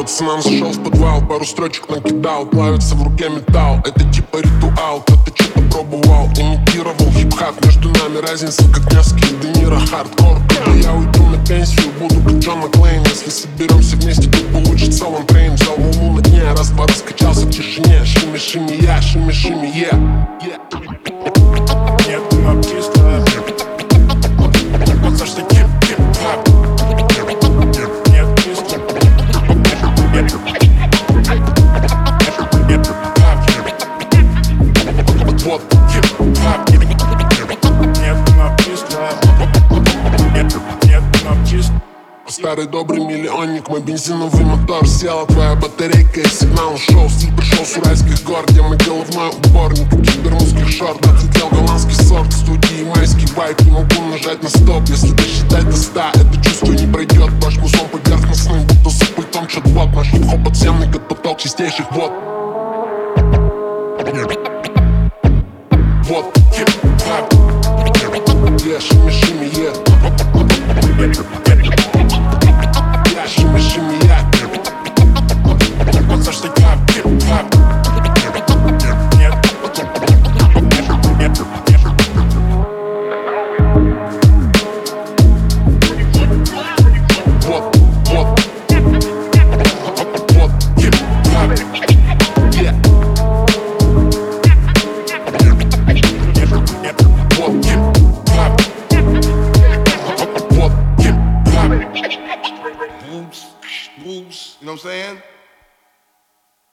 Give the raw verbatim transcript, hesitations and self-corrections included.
пацанам зашел в подвал, пару строчек накидал, плавится в руке металл. Это типа ритуал, кто-то что-то пробовал, имитировал хип-хап. Между нами разница, как Няски и Де Ниро. Хардкор, когда я уйду на пенсию, буду как Джон Маклейн. Если соберемся вместе, то получится лонтрейн. Взял волну на дне, раз-два раскачался в тишине. Шими-шими я, шими-шими я. Нет, но чисто. Потому что хип-хип-хап. Нет, чисто. Вот Хип-хап. Нет, но чисто. Нет, но чисто. старый добрый миллионник, мой бензиновый мотор сел, твоя батарейка и сигнал ушел. Стиль пришел с уральских гор, где мой головной убор. Никаких бермудских шорт, отлетел голландский сорт. В студии майский вайп, не могу нажать на стоп. Если досчитать до ста, это чувство не пройдет. Ваш музон поверхностный, будто за пультом чат-бот. Наш хип-хоп подземный, как поток чистейших вод. Вот Хип-хап. я шими-шими я. Я шими-шими я. Потому что хип-хап. Нет. Нет. Вот, вот, вот, Хип-хап. yeah. Вот, Хип-хап. вот, Hip-hop. Booms, booms, you know what I'm saying?